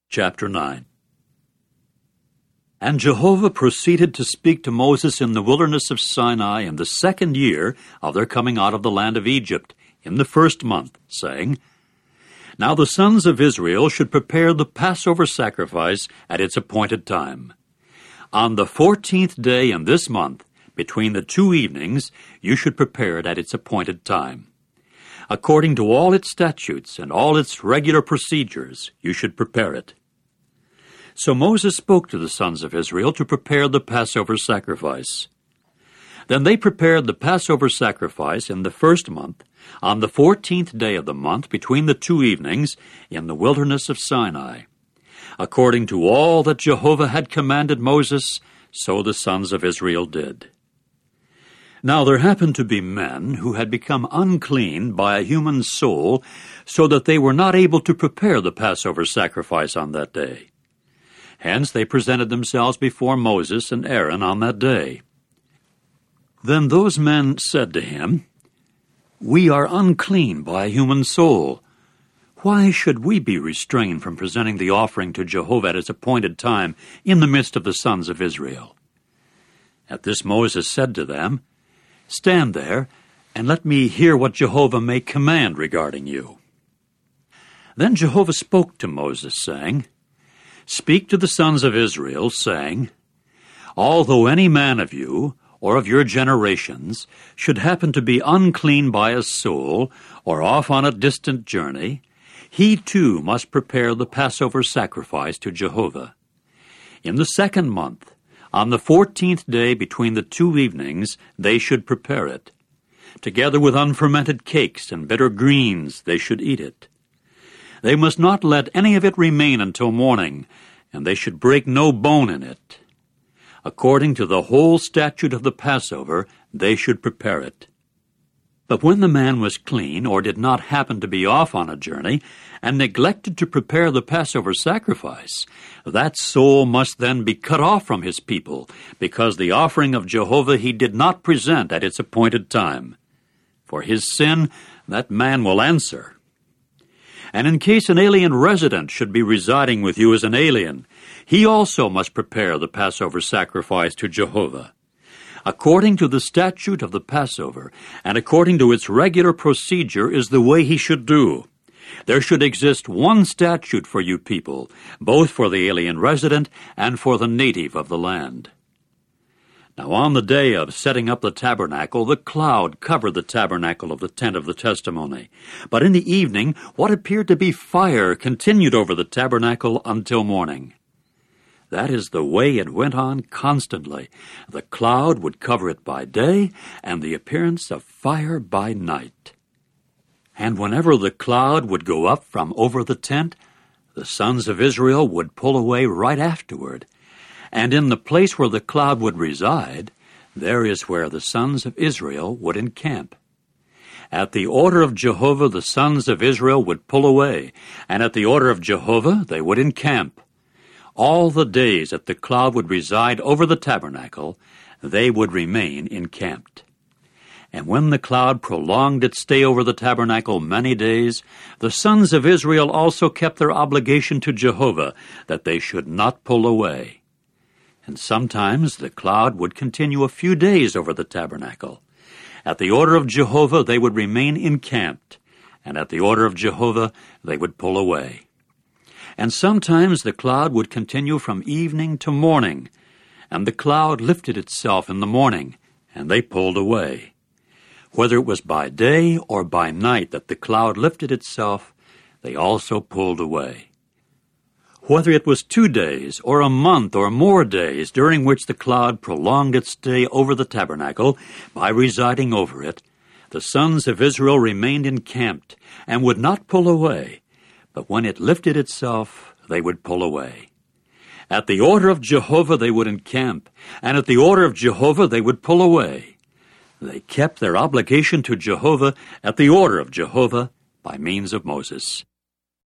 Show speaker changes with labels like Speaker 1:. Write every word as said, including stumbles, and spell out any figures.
Speaker 1: Chapter nine. And Jehovah proceeded to speak to Moses in the wilderness of Sinai in the second year of their coming out of the land of Egypt, in the first month, saying, Now the sons of Israel should prepare the Passover sacrifice at its appointed time. On the fourteenth day in this month, between the two evenings, you should prepare it at its appointed time. According to all its statutes and all its regular procedures, you should prepare it. So Moses spoke to the sons of Israel to prepare the Passover sacrifice. Then they prepared the Passover sacrifice in the first month, on the fourteenth day of the month, between the two evenings, in the wilderness of Sinai. According to all that Jehovah had commanded Moses, so the sons of Israel did. Now there happened to be men who had become unclean by a human soul, so that they were not able to prepare the Passover sacrifice on that day. Hence they presented themselves before Moses and Aaron on that day. Then those men said to him, We are unclean by a human soul. Why should we be restrained from presenting the offering to Jehovah at its appointed time in the midst of the sons of Israel? At this Moses said to them, Stand there, and let me hear what Jehovah may command regarding you. Then Jehovah spoke to Moses, saying, Speak to the sons of Israel, saying, Although any man of you, or of your generations, should happen to be unclean by a soul, or off on a distant journey, he too must prepare the Passover sacrifice to Jehovah. In the second month, on the fourteenth day between the two evenings, they should prepare it. Together with unfermented cakes and bitter greens, they should eat it. They must not let any of it remain until morning, and they should break no bone in it. According to the whole statute of the Passover, they should prepare it. But when the man was clean, or did not happen to be off on a journey, and neglected to prepare the Passover sacrifice, that soul must then be cut off from his people, because the offering of Jehovah he did not present at its appointed time. For his sin, that man will answer. And in case an alien resident should be residing with you as an alien, he also must prepare the Passover sacrifice to Jehovah. According to the statute of the Passover, and according to its regular procedure, is the way he should do. There should exist one statute for you people, both for the alien resident and for the native of the land. Now on the day of setting up the tabernacle, the cloud covered the tabernacle of the tent of the testimony. But in the evening, what appeared to be fire continued over the tabernacle until morning. That is the way it went on constantly. The cloud would cover it by day, and the appearance of fire by night. And whenever the cloud would go up from over the tent, the sons of Israel would pull away right afterward. And in the place where the cloud would reside, there is where the sons of Israel would encamp. At the order of Jehovah the sons of Israel would pull away, and at the order of Jehovah they would encamp. All the days that the cloud would reside over the tabernacle, they would remain encamped. And when the cloud prolonged its stay over the tabernacle many days, the sons of Israel also kept their obligation to Jehovah, that they should not pull away. And sometimes the cloud would continue a few days over the tabernacle. At the order of Jehovah they would remain encamped, and at the order of Jehovah they would pull away. And sometimes the cloud would continue from evening to morning, and the cloud lifted itself in the morning, and they pulled away. Whether it was by day or by night that the cloud lifted itself, they also pulled away. Whether it was two days or a month or more days during which the cloud prolonged its stay over the tabernacle by residing over it, the sons of Israel remained encamped and would not pull away, but when it lifted itself, they would pull away. At the order of Jehovah they would encamp, and at the order of Jehovah they would pull away. They kept their obligation to Jehovah at the order of Jehovah by means of Moses.